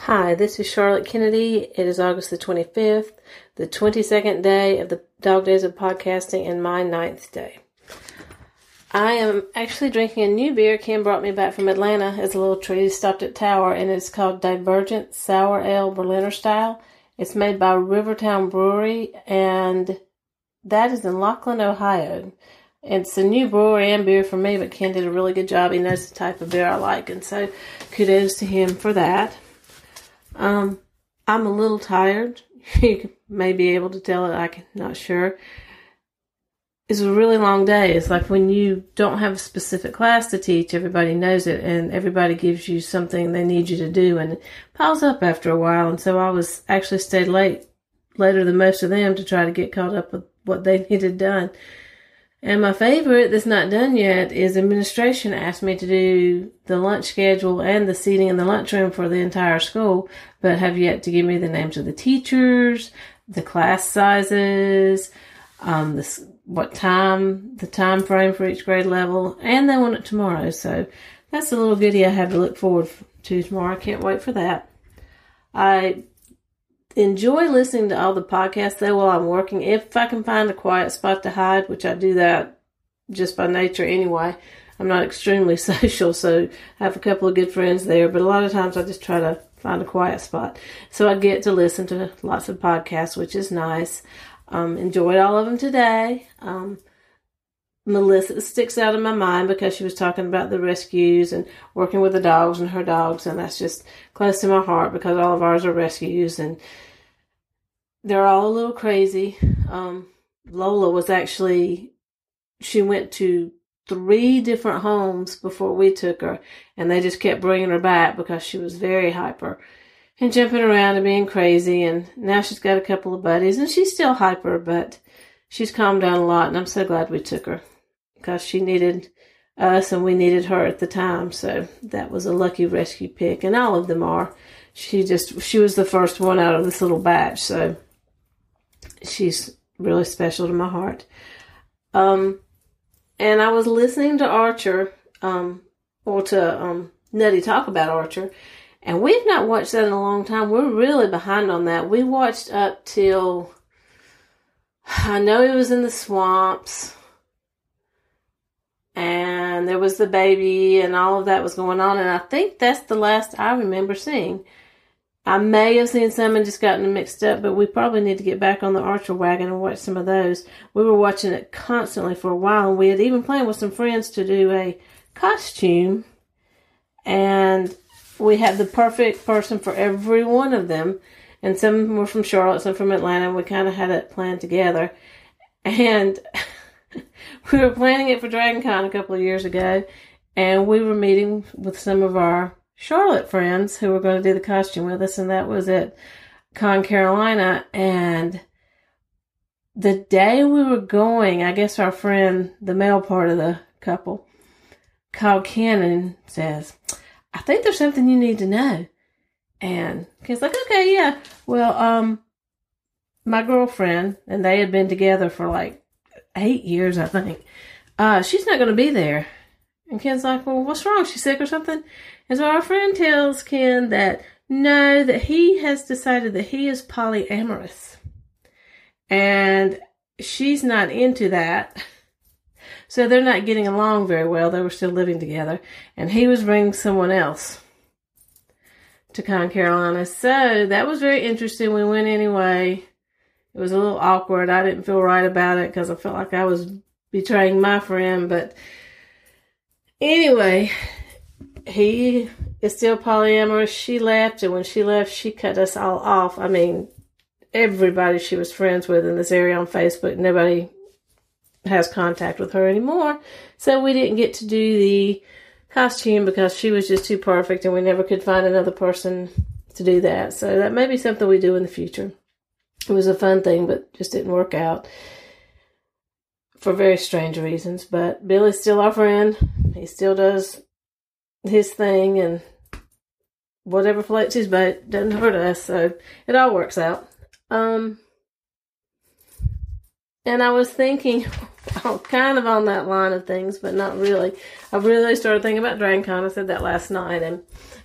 Hi, this is Charlotte Kennedy. It is August the 25th, the 22nd day of the Dog Days of Podcasting and my 9th day. I am actually drinking a new beer Ken brought me back from Atlanta as a little treat. He stopped at Tower, and it's called Divergent Sour Ale Berliner Style. It's made by Rivertown Brewery, and that is in Laughlin, Ohio. It's a new brewery and beer for me, but Ken did a really good job. He knows the type of beer I like, and so kudos to him for that. I'm a little tired. You may be able to tell it. I'm not sure. It's a really long day. It's like when you don't have a specific class to teach, everybody knows it, and everybody gives you something they need you to do, and it piles up after a while. And so I was actually stayed later than most of them to try to get caught up with what they needed done. And my favorite that's not done yet is administration asked me to do the lunch schedule and the seating in the lunchroom for the entire school, but have yet to give me the names of the teachers, the class sizes, the time frame for each grade level, and they want it tomorrow. So that's a little goodie I have to look forward to tomorrow. I can't wait for that. I enjoy listening to all the podcasts though while I'm working. If I can find a quiet spot to hide, which I do that just by nature anyway. I'm not extremely social, so I have a couple of good friends there, but a lot of times I just try to find a quiet spot. So I get to listen to lots of podcasts, which is nice. Enjoyed all of them today. Melissa sticks out in my mind because she was talking about the rescues and working with the dogs and her dogs, and that's just close to my heart because all of ours are rescues and they're all a little crazy. Lola was she went to 3 different homes before we took her, and they just kept bringing her back because she was very hyper and jumping around and being crazy, and now she's got a couple of buddies and she's still hyper, but she's calmed down a lot, and I'm so glad we took her because she needed us and we needed her at the time. So that was a lucky rescue pick, and all of them are. She was the first one out of this little batch, so she's really special to my heart. And I was listening to Archer, or to Nutty talk about Archer, and we've not watched that in a long time. We're really behind on that. We watched up till, I know he was in the swamps, and there was the baby, and all of that was going on, and I think that's the last I remember seeing. I may have seen some and just gotten them mixed up, but we probably need to get back on the Archer wagon and watch some of those. We were watching it constantly for a while, and we had even planned with some friends to do a costume, and we had the perfect person for every one of them, and some were from Charlotte, some from Atlanta, and we kind of had it planned together. And we were planning it for DragonCon a couple of years ago, and we were meeting with some of our Charlotte friends who were going to do the costume with us, and that was at Con Carolina. And the day we were going, I guess our friend, the male part of the couple, called Ken and says, "I think there's something you need to know." And Ken's like, "Okay, yeah." Well, my girlfriend, and they had been together for like 8 years, I think. She's not going to be there. And Ken's like, "Well, what's wrong? She's sick or something?" And so our friend tells Ken that he has decided that he is polyamorous. And she's not into that. So they're not getting along very well. They were still living together. And he was bringing someone else to Con Carolina. So that was very interesting. We went anyway. It was a little awkward. I didn't feel right about it because I felt like I was betraying my friend. But anyway, he is still polyamorous. She left, and when she left, she cut us all off. I mean, everybody she was friends with in this area on Facebook, nobody has contact with her anymore. So we didn't get to do the costume because she was just too perfect, and we never could find another person to do that. So that may be something we do in the future. It was a fun thing, but just didn't work out for very strange reasons. But Billy's still our friend. He still does his thing, and whatever floats his boat doesn't hurt us, so it all works out. And I was thinking, kind of on that line of things, but not really. I really started thinking about DragonCon. I said that last night, and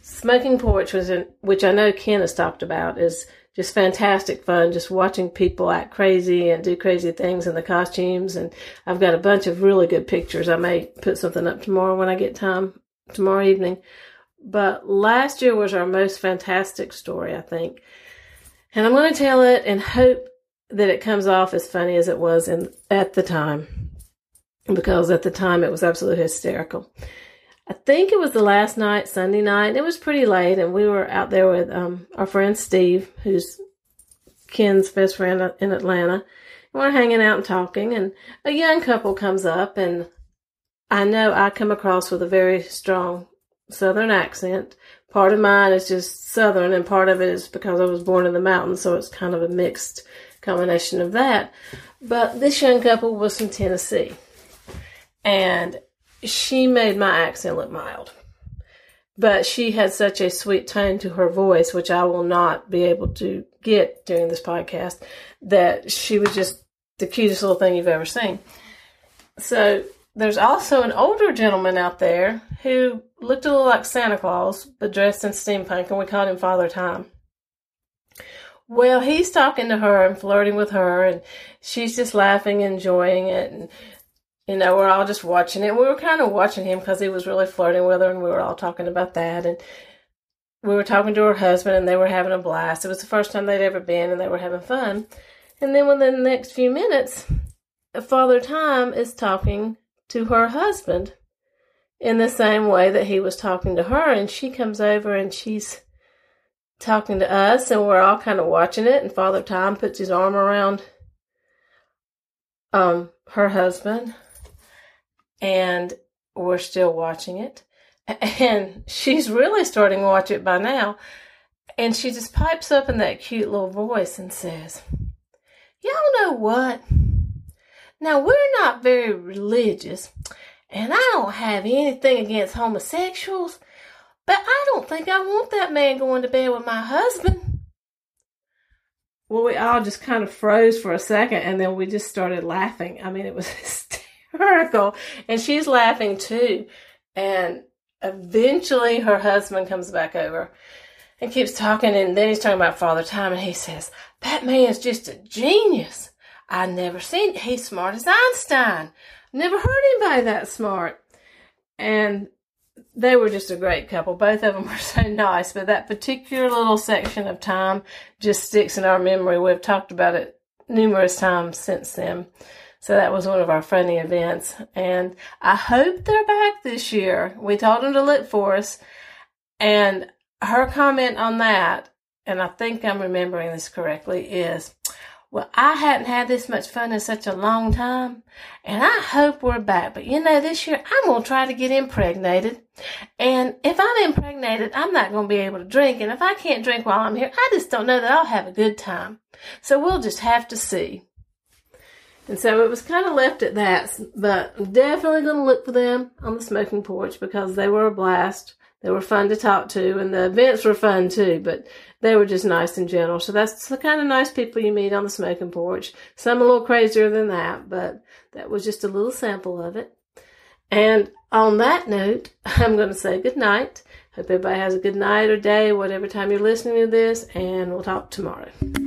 Smoking Porch which I know Ken has talked about, is just fantastic fun, just watching people act crazy and do crazy things in the costumes. And I've got a bunch of really good pictures. I may put something up tomorrow when I get time, tomorrow evening. But last year was our most fantastic story, I think. And I'm going to tell it and hope that it comes off as funny as it was at the time. Because at the time it was absolutely hysterical. I think it was the last night, Sunday night. It was pretty late, and we were out there with our friend Steve, who's Ken's best friend in Atlanta. And we're hanging out and talking, and a young couple comes up, and I know I come across with a very strong Southern accent. Part of mine is just Southern, and part of it is because I was born in the mountains, so it's kind of a mixed combination of that. But this young couple was from Tennessee, and she made my accent look mild. But she had such a sweet tone to her voice, which I will not be able to get during this podcast, that she was just the cutest little thing you've ever seen. So there's also an older gentleman out there who looked a little like Santa Claus, but dressed in steampunk, and we called him Father Time. Well, he's talking to her and flirting with her, and she's just laughing, enjoying it, and you know, we're all just watching it. We were kind of watching him because he was really flirting with her, and we were all talking about that. And we were talking to her husband, and they were having a blast. It was the first time they'd ever been, and they were having fun. And then within the next few minutes, Father Time is talking to her husband in the same way that he was talking to her. And she comes over, and she's talking to us, and we're all kind of watching it. And Father Time puts his arm around her husband. And we're still watching it. And she's really starting to watch it by now. And she just pipes up in that cute little voice and says, "Y'all know what? Now, we're not very religious, and I don't have anything against homosexuals, but I don't think I want that man going to bed with my husband." Well, we all just kind of froze for a second, and then we just started laughing. I mean, it was hysterical. And she's laughing too. And eventually her husband comes back over and keeps talking, and then he's talking about Father Time, and he says, "That man's just a genius. I never seen it. He's smart as Einstein. Never heard anybody that smart." And they were just a great couple. Both of them were so nice, but that particular little section of time just sticks in our memory. We've talked about it numerous times since then. So that was one of our funny events. And I hope they're back this year. We told them to look for us. And her comment on that, and I think I'm remembering this correctly, is, "Well, I hadn't had this much fun in such a long time, and I hope we're back. But, you know, this year I'm going to try to get impregnated. And if I'm impregnated, I'm not going to be able to drink. And if I can't drink while I'm here, I just don't know that I'll have a good time. So we'll just have to see." And so it was kind of left at that, but definitely going to look for them on the Smoking Porch because they were a blast. They were fun to talk to, and the events were fun too, but they were just nice in general. So that's the kind of nice people you meet on the Smoking Porch. Some a little crazier than that, but that was just a little sample of it. And on that note, I'm going to say good night. Hope everybody has a good night or day, whatever time you're listening to this, and we'll talk tomorrow.